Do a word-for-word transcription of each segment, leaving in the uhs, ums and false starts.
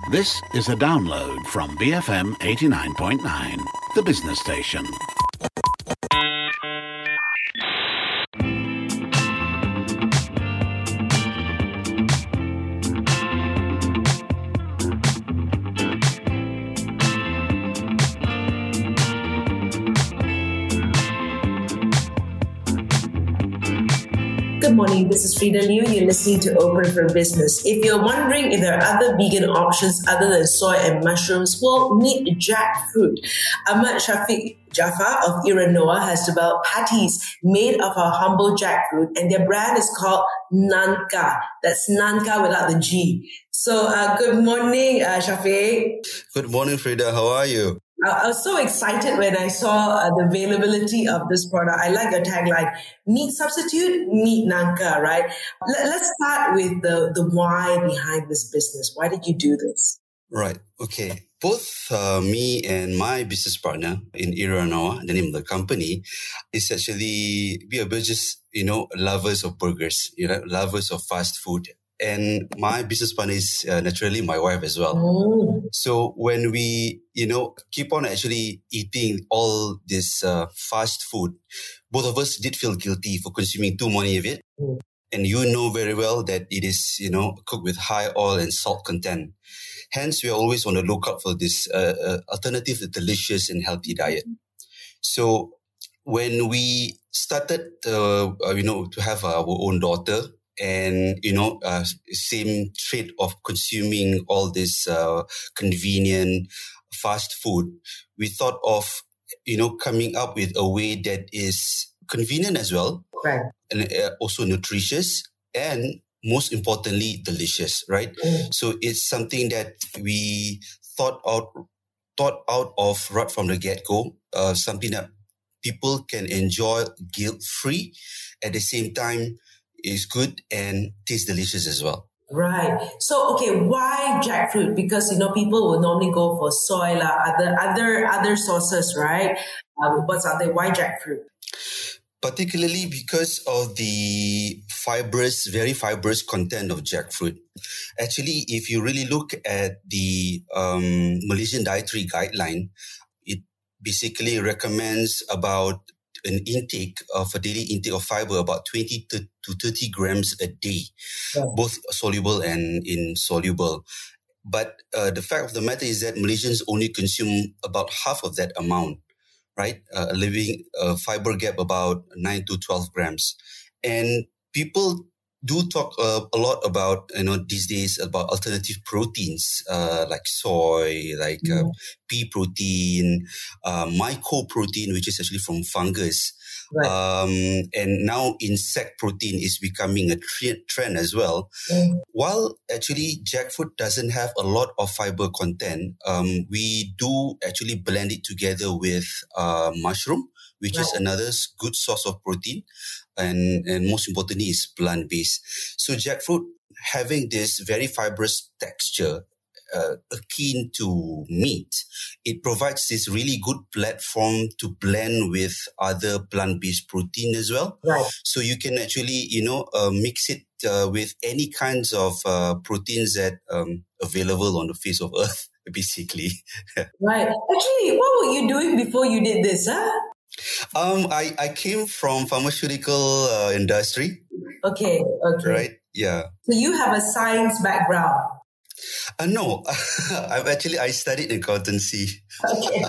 This is a download from B F M eighty-nine point nine, the business station. Good morning, this is Frida Liu. You're listening to Open for Business. If you're wondering if there are other vegan options other than soy and mushrooms, well, meet jackfruit. Ahmad Shafiq Jaffa of Iranoa has developed patties made of our humble jackfruit, and their brand is called Nanka. That's Nanka without the G. So, uh, good morning, uh, Shafiq. Good morning, Frida. How are you? I was so excited when I saw uh, the availability of this product. I like your tagline, meat substitute, meat Nanka, right? Let, let's start with the, the why behind this business. Why did you do this? Right. Okay. Both uh, me and my business partner in Iranoa, the name of the company, is actually, we are just, you know, lovers of burgers, you know, lovers of fast food. And my business partner is uh, naturally my wife as well. Mm. So when we, you know, keep on actually eating all this uh, fast food, both of us did feel guilty for consuming too many of it. Mm. And you know very well that it is, you know, cooked with high oil and salt content. Hence, we are always on the lookout for this uh, uh, alternative, delicious and healthy diet. So when we started, uh, uh, you know, to have our own daughter, and, you know, uh, same trait of consuming all this uh, convenient fast food, we thought of, you know, coming up with a way that is convenient as well, right, and uh, also nutritious, and most importantly, delicious, right? Mm. So it's something that we thought out, thought out of right from the get-go, uh, something that people can enjoy guilt-free, at the same time is good and tastes delicious as well. Right. So, okay, why jackfruit? Because, you know, people will normally go for soy, la, other, other, other sources, right? Um, what's out there? Why jackfruit? Particularly because of the fibrous, very fibrous content of jackfruit. Actually, if you really look at the um, Malaysian Dietary Guideline, it basically recommends about an intake of a daily intake of fiber about twenty to thirty grams a day, Yeah. both soluble and insoluble. But uh, the fact of the matter is that Malaysians only consume about half of that amount, right? Uh, leaving a fiber gap about nine to twelve grams. And people do talk uh, a lot about, you know, these days about alternative proteins, uh, like soy, like Mm. uh, pea protein, uh, mycoprotein, which is actually from fungus. Right. Um, and now insect protein is becoming a tre- trend as well. Mm. While actually jackfruit doesn't have a lot of fiber content, um, we do actually blend it together with uh, mushroom, which Right. is another s- good source of protein, and, and most importantly is plant-based. So jackfruit having this very fibrous texture, uh, akin to meat, it provides this really good platform to blend with other plant-based protein as well. Right. So you can actually, you know, uh, mix it uh, with any kinds of uh, proteins that um, available on the face of earth, basically. Right. Actually, what were you doing before you did this, huh? um, I, I came from pharmaceutical uh, industry, Okay, okay. right? Yeah. So you have a science background. Uh, no, I've actually, I studied accountancy. Okay.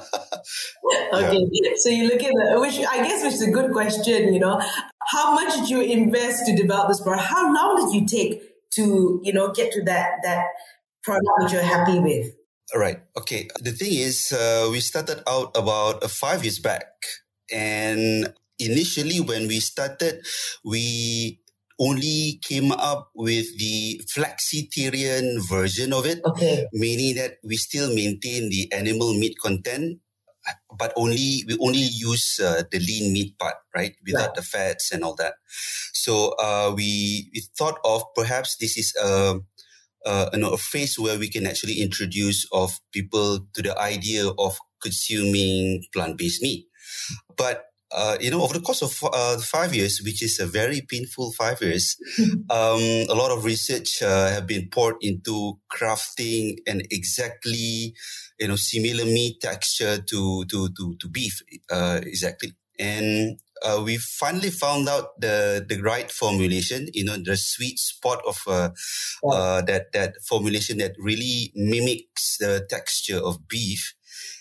Okay. So you look at the, which I guess which is a good question, you know. How much did you invest to develop this product? How long did you take to, you know, get to that that product which you're happy with? Right. Okay. The thing is, uh, we started out about uh, five years back. And initially when we started, we only came up with the flexitarian version of it, Okay. meaning that we still maintain the animal meat content, but only we only use uh, the lean meat part, right, without Right. the fats and all that. So uh, we we thought of perhaps this is a uh, you know a phase where we can actually introduce of people to the idea of consuming plant-based meat. But uh, you know, over the course of uh, five years, which is a very painful five years, um, a lot of research uh, have been poured into crafting an exactly, you know, similar meat texture to to to to beef, uh, exactly, and uh, we finally found out the the right formulation. You know, the sweet spot of uh, uh, that that formulation that really mimics the texture of beef.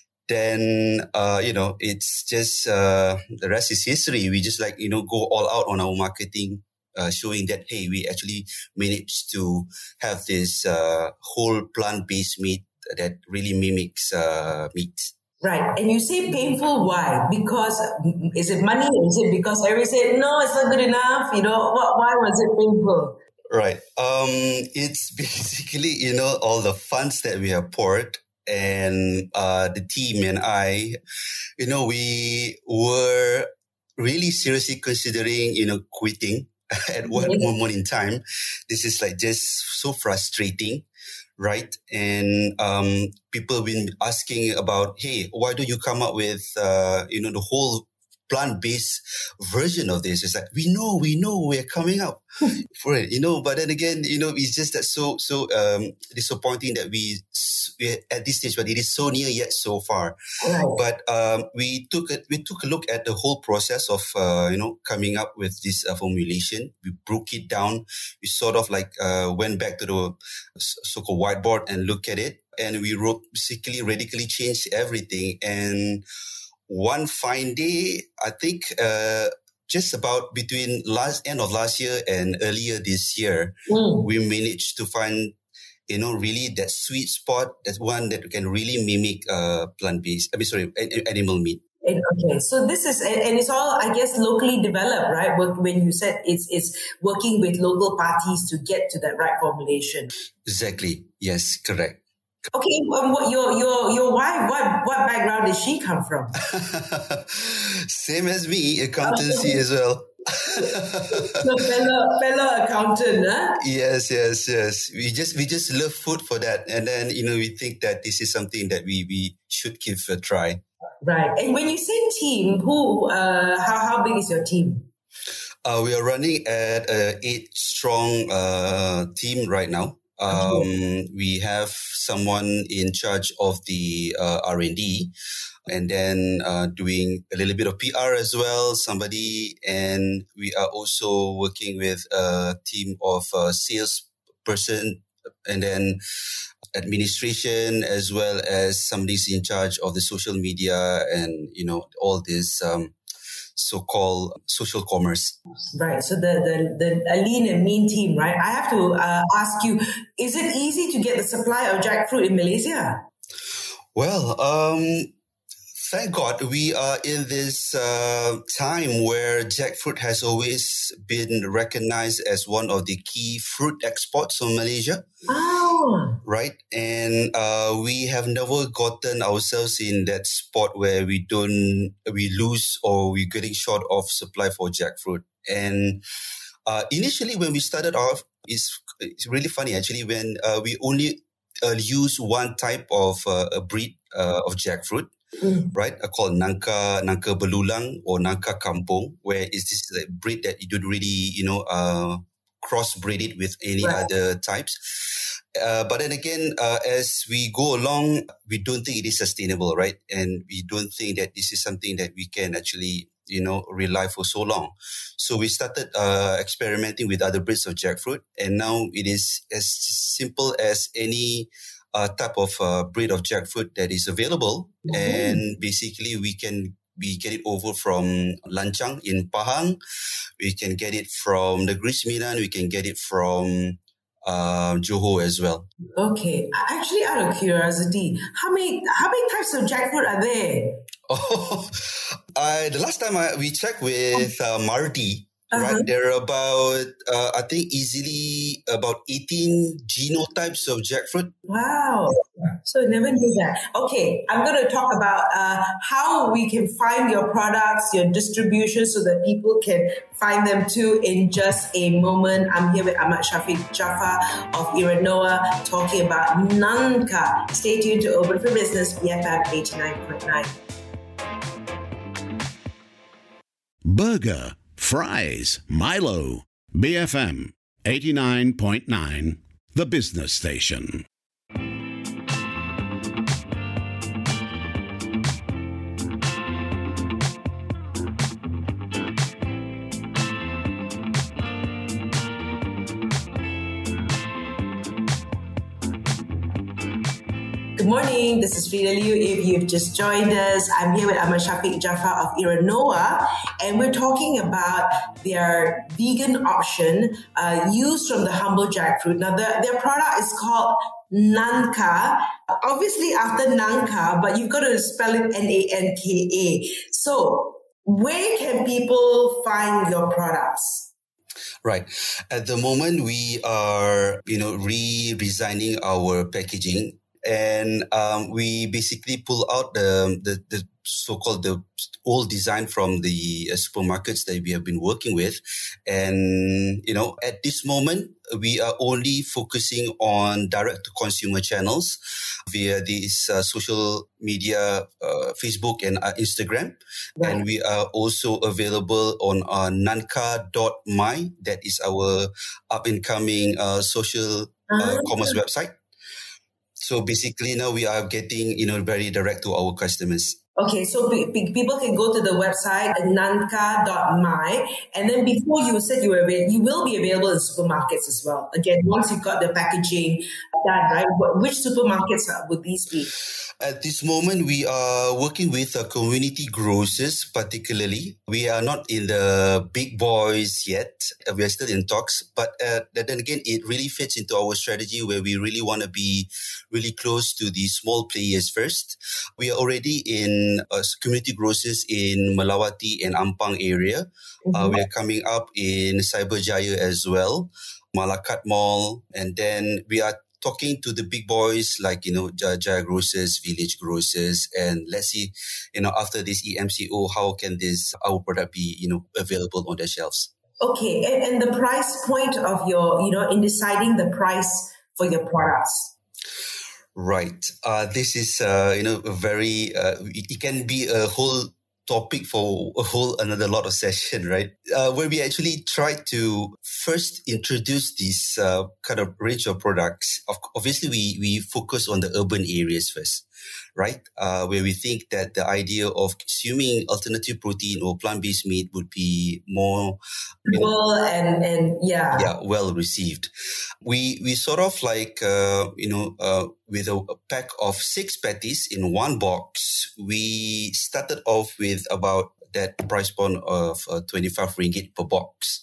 Then, uh, you know, it's just, uh, the rest is history. We just like, you know, go all out on our marketing, uh, showing that, hey, we actually managed to have this, uh, whole plant-based meat that really mimics, uh, meat. Right. And you say painful, why? Because, is it money? Is it because everybody said, no, it's not good enough? You know, why was it painful? Right. Um, it's basically, you know, all the funds that we have poured. And uh, the team and I, you know, we were really seriously considering, you know, quitting at one Yeah. moment in time. This is like just so frustrating, right? And um, people have been asking about, hey, why don't you come up with, uh, you know, the whole plant-based version of this? It's like, we know, we know we're coming up for it, you know, but then again, you know, it's just that so, so um, disappointing that we, we at this stage, but it is so near yet so far. Right. But um, we took a, we took a look at the whole process of, uh, you know, coming up with this uh, formulation. We broke it down. We sort of like uh, went back to the so-called whiteboard and looked at it. And we wrote, basically radically changed everything. And one fine day, I think uh, just about between last end of last year and earlier this year, Mm. we managed to find, you know, really that sweet spot, that one that can really mimic uh, plant-based, I mean, sorry, animal meat. And, okay, so this is, and and it's all, I guess, locally developed, right? When you said it's it's working with local parties to get to that right formulation. Exactly. Yes, correct. Okay, um, what your your your wife? What what background did she come from? Same as me, accountancy as well. So fellow fellow accountant, huh? Yes, yes, yes. We just we just love food for that, and then you know we think that this is something that we we should give a try. Right. And when you say team, who? Uh, how how big is your team? Uh, we are running at a eight strong uh, team right now. Um, we have someone in charge of the uh, R and D, and then uh, doing a little bit of P R as well, somebody. And we are also working with a team of uh, sales person, and then administration, as well as somebody's in charge of the social media and, you know, all this um, so-called social commerce. Right. So the, the, the a lean and mean team, right? I have to uh, ask you, is it easy to get the supply of jackfruit in Malaysia? Well, um, thank God we are in this uh, time where jackfruit has always been recognized as one of the key fruit exports from Malaysia. Oh. Right. And uh, we have never gotten ourselves in that spot where we don't, we lose or we're getting short of supply for jackfruit. And uh, initially when we started off, it's, it's really funny actually when uh, we only uh, use one type of uh, a breed uh, of jackfruit. Mm. Right, uh, called Nangka Nangka Belulang or Nangka Kampung, where is this like breed that you don't really, you know, uh, crossbreed it with any right. other types. Uh, but then again, uh, as we go along, we don't think it is sustainable, right? And we don't think that this is something that we can actually, you know, rely for so long. So we started uh, experimenting with other breeds of jackfruit, and now it is as simple as any Uh, type of uh, breed of jackfruit that is available. Mm-hmm. And basically we can we get it over from Lanchang in Pahang. We can get it from Negeri Sembilan. We can get it from uh, Johor as well. Okay. Actually, out of curiosity, how many how many types of jackfruit are there? Oh, uh, the last time I, we checked with uh, Mardi, Uh-huh. right, there are about, uh, I think, easily about eighteen genotypes of jackfruit. Wow. So I never knew that. Okay, I'm going to talk about uh, how we can find your products, your distribution, so that people can find them too in just a moment. I'm here with Ahmad Shafiq Jaafar of Iranoa talking about Nangka. Stay tuned to Open for Business, B F M eighty-nine point nine. burger, fries, Milo. B F M eighty-nine point nine, the business station. Good morning, this is Frida Liu. If you've just joined us, I'm here with Ahmad Shafiq Jafar of Iranoa, and we're talking about their vegan option uh, used from the humble jackfruit. Now, the, their product is called Nanka, obviously after Nanka, but you've got to spell it N A N K A. So, where can people find your products? Right. At the moment, we are, you know, re-designing our packaging. And um, we basically pull out the, the, the so-called the old design from the uh, supermarkets that we have been working with. And, you know, at this moment, we are only focusing on direct-to-consumer channels via these uh, social media, uh, Facebook and uh, Instagram. Right. And we are also available on uh, nanka dot my. That is our up-and-coming uh, social uh, commerce website. So basically now we are getting, you know, very direct to our customers. Okay, so p- p- people can go to the website at nanka dot my, and then before you said you were available, you will be available in supermarkets as well. Again, once you've got the packaging done, right? Which supermarkets would these be? At this moment, we are working with uh, community grocers particularly. We are not in the big boys yet. Uh, we are still in talks. But uh, then again, it really fits into our strategy where we really want to be really close to the small players first. We are already in uh, community grocers in Melawati and Ampang area. Mm-hmm. Uh, we are coming up in Cyberjaya as well, Malakat Mall. And then we are talking to the big boys like, you know, Jaya Grocers, Village Grocers, and let's see, you know, after this E M C O, how can this, our product be, you know, available on the shelves? Okay. And, and the price point of your, you know, in deciding the price for your products? Right. Uh, this is, uh, you know, a very, uh, it can be a whole topic for a whole another lot of session, right? Uh, where we actually try to first introduce this uh, kind of range of products. Of, obviously, we we focus on the urban areas first, right? Uh, where we think that the idea of consuming alternative protein or plant-based meat would be more, you well, know, and and yeah, yeah, well received. We we sort of like uh, you know uh, with a, a pack of six patties in one box. We started off with about that price point of uh, twenty-five ringgit per box.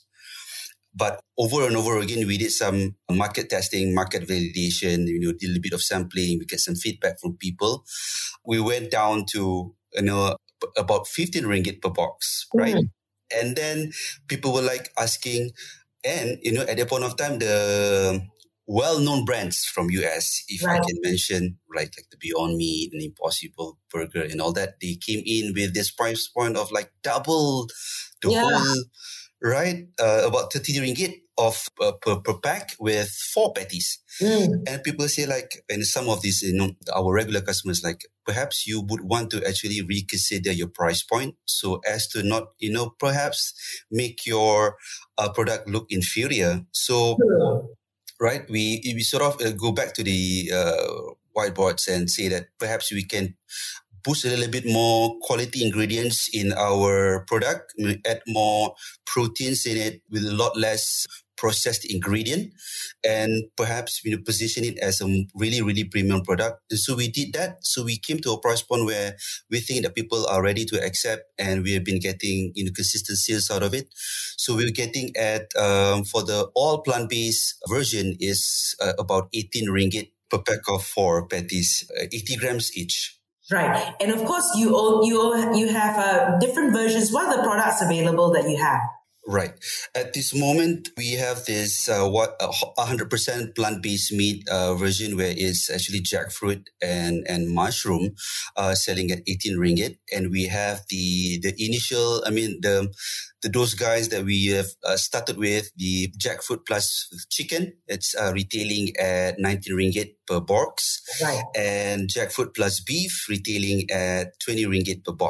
But over and over again, we did some market testing, market validation, you know, did a little bit of sampling, we get some feedback from people. We went down to, you know, about fifteen ringgit per box, right? Mm. And then people were like asking, and, you know, at that point of time, the well-known brands from U S, if right. I can mention, right, like the Beyond Meat and Impossible Burger and all that, they came in with this price point of like double the yeah. whole, right, uh, about thirty ringgit of uh, per, per pack with four patties. Mm. And people say like, and some of these, you know, our regular customers, like, perhaps you would want to actually reconsider your price point so as to not, you know, perhaps make your uh, product look inferior. So, yeah. right, we, we sort of uh, go back to the uh, whiteboards and say that perhaps we can boost a little bit more quality ingredients in our product, add more proteins in it with a lot less processed ingredient, and perhaps, you know, position it as a really, really premium product. And so we did that. So we came to a price point where we think that people are ready to accept, and we have been getting, you know, consistent sales out of it. So we're getting at, um, for the all plant-based version is uh, about eighteen ringgit per pack of four patties, uh, eighty grams each. Right. And of course, you own, you you have uh, different versions. What are the products available that you have? Right. At this moment, we have this uh, what a one hundred percent plant-based meat uh, version where it's actually jackfruit and and mushroom, uh, selling at eighteen ringgit, and we have the the initial. I mean the the those guys that we have uh, started with, the jackfruit plus chicken. It's uh, retailing at nineteen ringgit per box, right. And jackfruit plus beef retailing at twenty ringgit per box.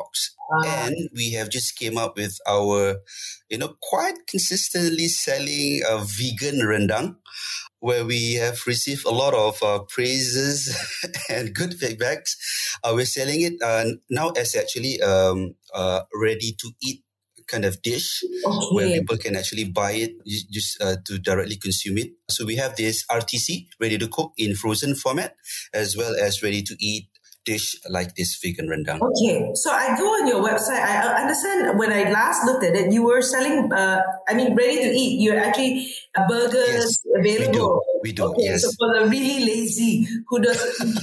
Uh, and we have just came up with our, you know, quite consistently selling a vegan rendang, where we have received a lot of uh, praises and good feedbacks. Uh, we're selling it uh, now as actually um, uh, ready to eat kind of dish, okay, where people can actually buy it just uh, to directly consume it. So we have this R T C, ready to cook in frozen format, as well as ready to eat dish like this vegan rendang. Okay, so I go on your website. I understand when I last looked at it, you were selling, uh, I mean, ready to eat. You're actually uh, burgers yes, available. We do, we do, okay, yes. So for the really lazy who doesn't,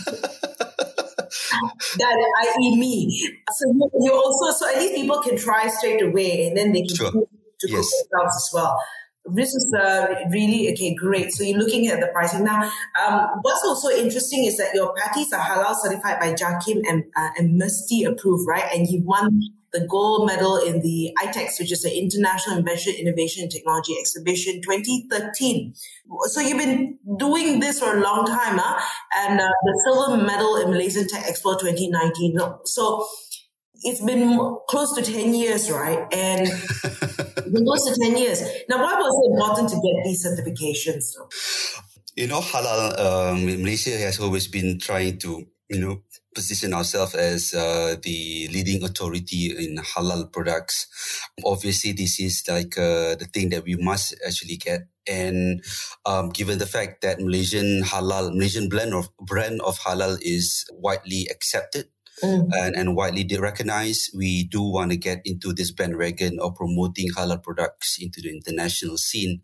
that that is me. So you, you also, so at least people can try straight away, and then they can sure. choose to yes. cook themselves as well. This is uh, really, okay, great. So you're looking at the pricing. Now, um, what's also interesting is that your patties are halal certified by JAKIM and, uh, and Musti approved, right? And you won the gold medal in the I TEX, which is the International Invention, Innovation and Technology Exhibition twenty thirteen. So you've been doing this for a long time, huh? And uh, the silver medal in Malaysian Tech Expo twenty nineteen. So it's been close to ten years, right? And close to ten years. Now, why was it important to get these certifications? You know, halal, um, Malaysia has always been trying to, you know, position ourselves as uh, the leading authority in halal products. Obviously, this is like uh, the thing that we must actually get. And um, given the fact that Malaysian halal, Malaysian blend of brand of halal is widely accepted, Mm. And, and widely recognized, we do want to get into this bandwagon of promoting halal products into the international scene.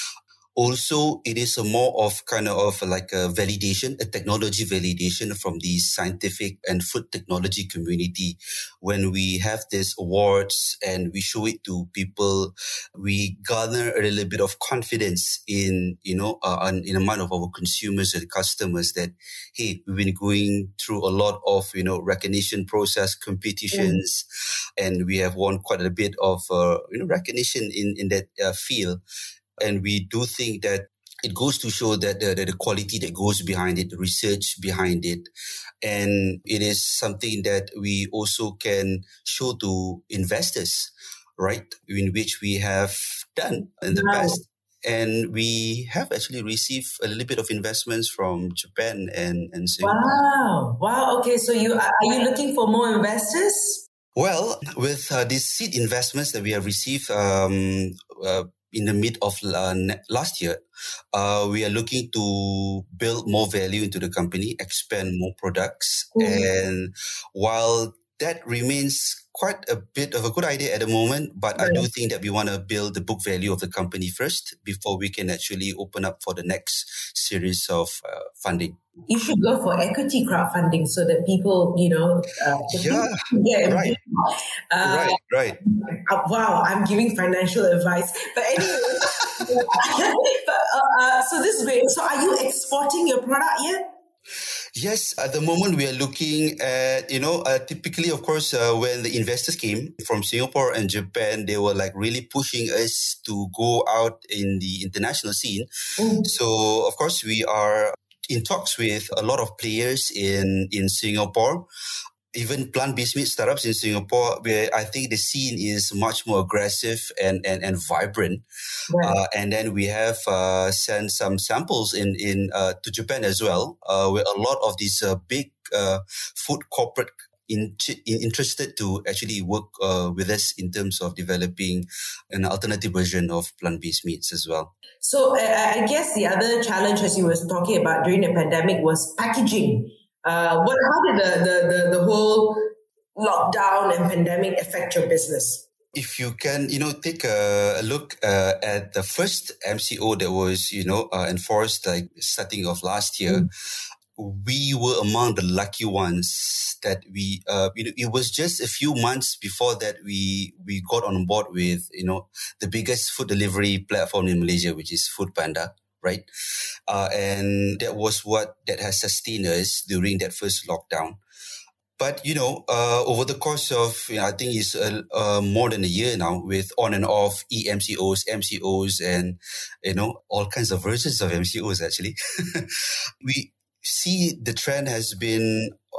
Also, it is a more of kind of like a validation, a technology validation from the scientific and food technology community. When we have these awards and we show it to people, we garner a little bit of confidence in, you know, uh, in the mind of our consumers and customers that, hey, we've been going through a lot of, you know, recognition process competitions, mm. and we have won quite a bit of, uh, you know, recognition in, in that uh, field. And we do think that it goes to show that the, the quality that goes behind it, the research behind it. And it is something that we also can show to investors, right? In which we have done in the wow. past. And we have actually received a little bit of investments from Japan and, and Singapore. Wow. Wow. Okay. So you are you looking for more investors? Well, with uh, these seed investments that we have received, um, uh, in the mid of uh, last year, uh, we are looking to build more value into the company, expand more products. Mm. And while that remains quite a bit of a good idea at the moment, but right. I do think that we want to build the book value of the company first before we can actually open up for the next series of uh, funding. You should go for equity crowdfunding so that people, you know, uh, yeah, yeah, right, uh, right, right. Uh, wow, I'm giving financial advice, but anyway. but, uh, uh, so this is great. So, are you exporting your product yet? Yes, at the moment we are looking at, you know, uh, typically, of course, uh, when the investors came from Singapore and Japan, they were like really pushing us to go out in the international scene. Mm. So, of course, we are in talks with a lot of players in, in Singapore. Even plant-based meat startups in Singapore, where I think the scene is much more aggressive and and, and vibrant. Right. Uh, and then we have uh, sent some samples in in uh, to Japan as well, uh, where a lot of these uh, big uh, food corporate in, in interested to actually work uh, with us in terms of developing an alternative version of plant-based meats as well. So uh, I guess the other challenge, as you were talking about during the pandemic, was packaging. Uh, what? How did the, the, the, the whole lockdown and pandemic affect your business? If you can, you know, take a look uh, at the first M C O that was, you know, uh, enforced like starting of last year, mm. we were among the lucky ones that we, uh, you know, it was just a few months before that we we got on board with, you know, the biggest food delivery platform in Malaysia, which is Foodpanda. Right. Uh, and that was what that has sustained us during that first lockdown. But, you know, uh, over the course of, you know, I think it's uh, uh, more than a year now with on and off E M C Os, M C Os, and, you know, all kinds of versions of M C Os, actually. We see the trend has been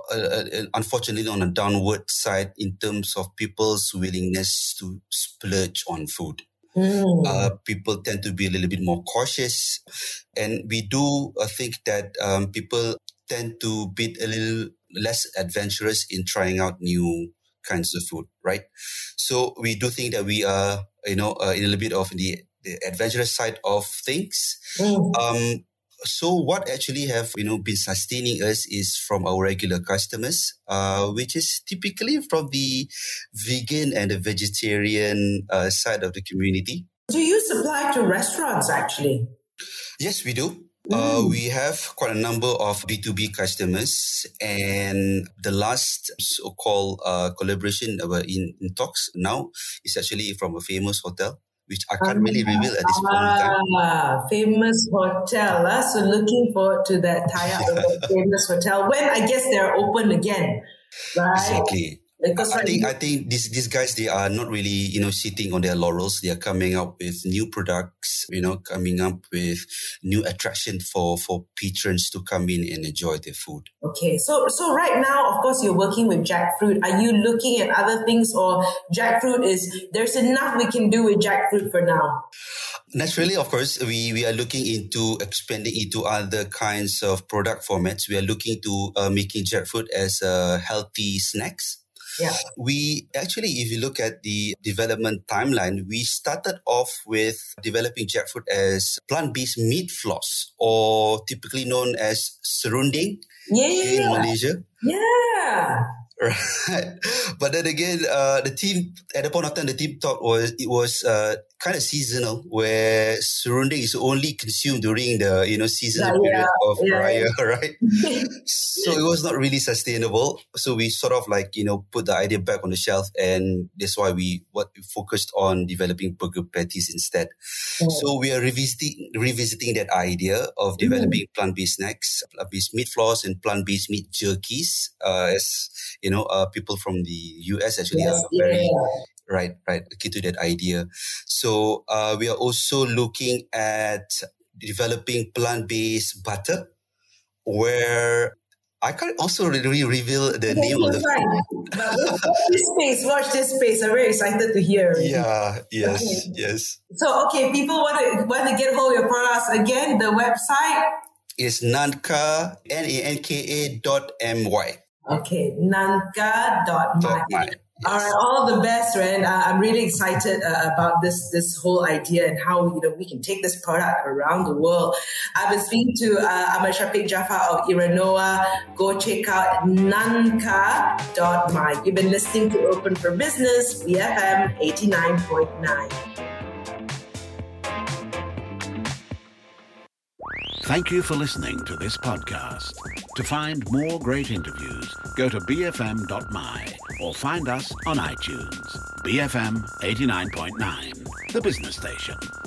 uh, unfortunately on a downward side in terms of people's willingness to splurge on food. Mm. Uh, people tend to be a little bit more cautious, and we do uh, think that um, people tend to be a little less adventurous in trying out new kinds of food, right? So we do think that we are, you know, uh, in a little bit of the, the adventurous side of things. Mm. Um, so what actually have, you know, been sustaining us is from our regular customers, uh, which is typically from the vegan and the vegetarian uh, side of the community. Do you supply to restaurants actually? Yes, we do. Mm. Uh, we have quite a number of B two B customers, and the last so-called uh, collaboration uh, in, in talks now is actually from a famous hotel, which I can't really reveal at this point in time. Ah, famous hotel. Uh, so looking forward to that tie-up with that famous hotel when I guess they're open again, right? Exactly. Because I think I think these these guys, they are not really, you know, sitting on their laurels. They are coming up with new products, you know, coming up with new attraction for, for patrons to come in and enjoy their food. Okay, so so right now, of course, you're working with jackfruit. Are you looking at other things, or jackfruit is there's enough we can do with jackfruit for now? Naturally, of course, we, we are looking into expanding into other kinds of product formats. We are looking to uh, making jackfruit as uh, healthy snacks. Yeah. We actually, if you look at the development timeline, we started off with developing jackfruit as plant-based meat floss, or typically known as serunding yeah, yeah, in yeah. Malaysia. Yeah. Right. But then again, uh, the team, at the point of time, the team thought was it was uh, kind of seasonal, where serunding is only consumed during the, you know, seasonal yeah, period yeah, of yeah. Raya, right? So it was not really sustainable. So we sort of like, you know, put the idea back on the shelf, and that's why we what we focused on developing burger patties instead. Oh. So we are revisiting revisiting that idea of developing mm. plant-based snacks, plant-based meat floss, and plant-based meat jerkies, uh, as you know, uh, people from the U S actually yes, are very yeah. right, right, key to that idea. So uh, we are also looking at developing plant-based butter, where I can't also really reveal the okay, name of the right. food. But watch this space, watch this space. I'm very excited to hear it. Yeah, yes, okay. yes. So, okay, people want to want to get hold of your products again. The website is nanka, N A N K A dot M Y. Okay, nanka dot my. Yes. All right, all the best, Ren. Uh, I'm really excited uh, about this this whole idea and how, you know, we can take this product around the world. I've been speaking to uh, Ahmad Shafiq Jafar of Iranoa. Go check out nanka dot my. You've been listening to Open for Business, B F M eighty-nine point nine. Thank you for listening to this podcast. To find more great interviews, go to b f m dot m y or find us on iTunes. B F M eighty-nine point nine, the business station.